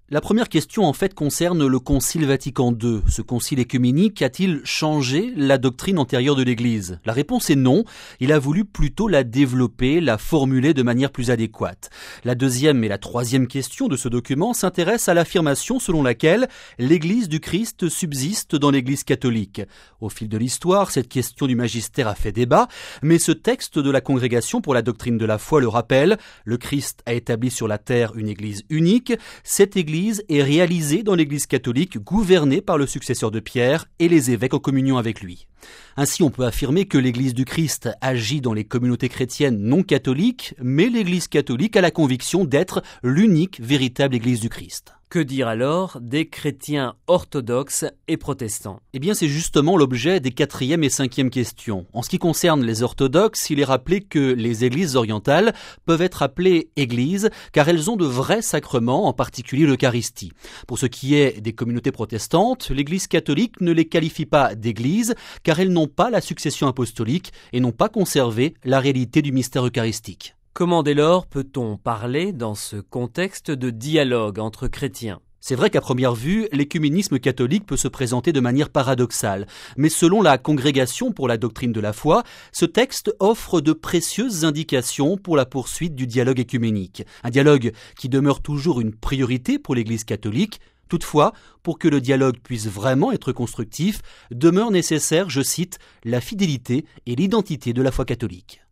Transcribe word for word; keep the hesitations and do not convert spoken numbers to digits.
La première question en fait concerne le Concile Vatican deux. Ce concile œcuménique a-t-il changé la doctrine antérieure de l'Église ? La réponse est non. Il a voulu plutôt la développer, la formuler de manière plus adéquate. La deuxième et la troisième question de ce document s'intéressent à l'affirmation selon laquelle l'Église du Christ subsiste dans l'Église catholique. Au fil de l'histoire, cette question du magistère a fait débat, mais ce texte de la Congrégation pour la doctrine de la foi le rappelle. Le Christ a établi sur la terre une Église unique. Cette Église est réalisée dans l'Église catholique, gouvernée par le successeur de Pierre et les évêques en communion avec lui. Ainsi, on peut affirmer que l'Église du Christ agit dans les communautés chrétiennes non catholiques, mais l'Église catholique a la conviction d'être l'unique véritable Église du Christ. Que dire alors des chrétiens orthodoxes et protestants ? Eh bien, c'est justement l'objet des quatrième et cinquième questions. En ce qui concerne les orthodoxes, il est rappelé que les églises orientales peuvent être appelées églises car elles ont de vrais sacrements, en particulier l'Eucharistie. Pour ce qui est des communautés protestantes, l'Église catholique ne les qualifie pas d'églises car elles n'ont pas la succession apostolique et n'ont pas conservé la réalité du mystère eucharistique. Comment dès lors peut-on parler dans ce contexte de dialogue entre chrétiens ? C'est vrai qu'à première vue, l'écuménisme catholique peut se présenter de manière paradoxale. Mais selon la Congrégation pour la doctrine de la foi, ce texte offre de précieuses indications pour la poursuite du dialogue écuménique. Un dialogue qui demeure toujours une priorité pour l'Église catholique. Toutefois, pour que le dialogue puisse vraiment être constructif, demeure nécessaire, je cite, la fidélité et l'identité de la foi catholique.